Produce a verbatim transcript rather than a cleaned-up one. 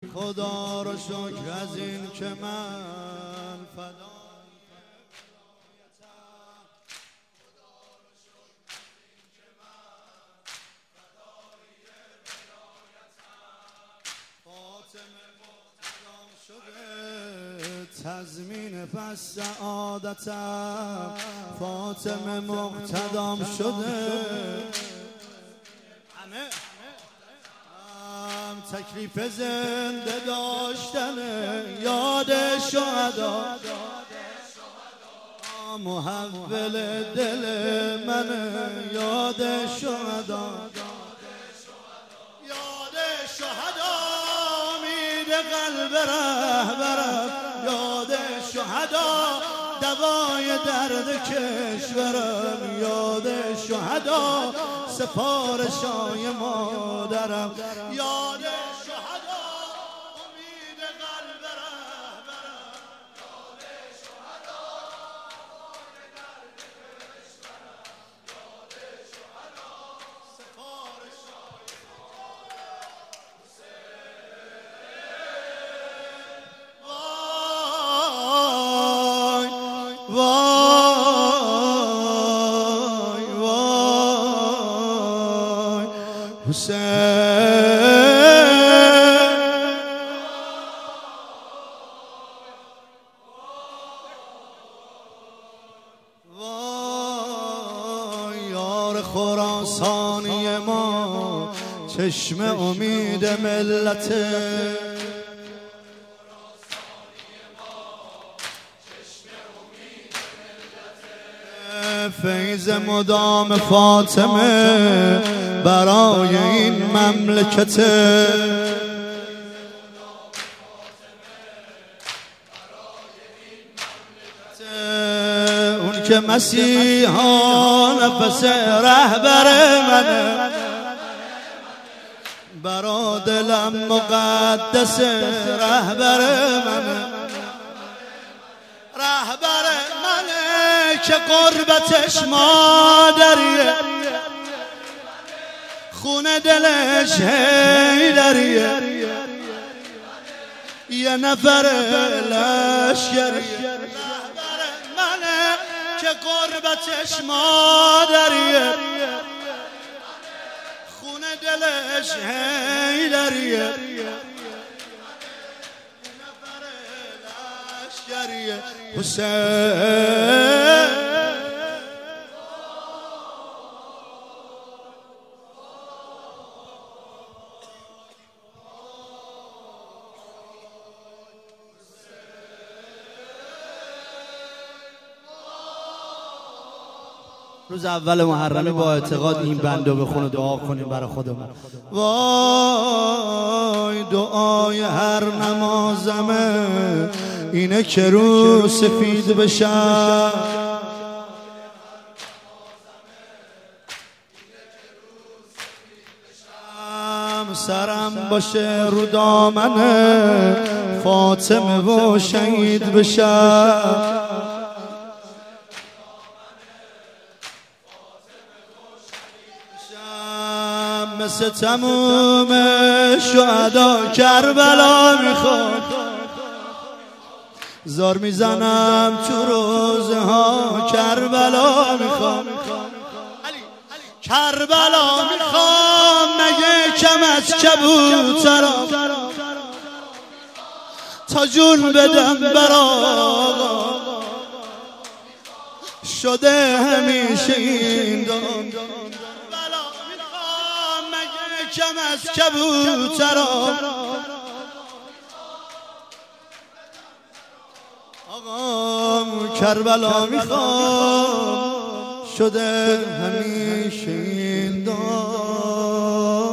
خدا رو شکر از این که من فدا تضمین پس سعادتم فاطمه مقتدام شده همه هم تکلیف زنده داشتن یاد شهدا محول دل من یاد شهدا یاد شهدا امید قلب رهبرم یاد شهدا دوای درد کشورم یاد شهدا سفارشای مادرم یاد شهدا امید قلب رهبرم یاد شهدا دوای درد کشورم یاد شهدا سفارشای حسین وای یار خراسانی ما چشم امید ملته فیض مدام فاطمه برای این مملکت اون که مسیحا نفس رهبر منه برا دلم مقدس رهبر منه رهبر منه که قربتش مادریه خونه دلش هیدریه یه نفر لشکریه رهبر منه که قربتش مادریه خونه دلش هیدریه یه نفر لشکریه حسین روز اول محرمه با اعتقاد این بندو بخون و دعا کنیم برای خودمون. وای دعای هر نمازمه اینه که رو سفید بشم سرم باشه رو دامنه فاطمه و شهید بشم مثل تموم شهدا کربلا میخواد زار میزنم تو روزه ها کربلا میخوام کربلا میخوام مگه کم از کبوترم تا جون بدم برا شده همیشه این دام کم از کبوترم آقام کربلا میخوام شده همیشه این دام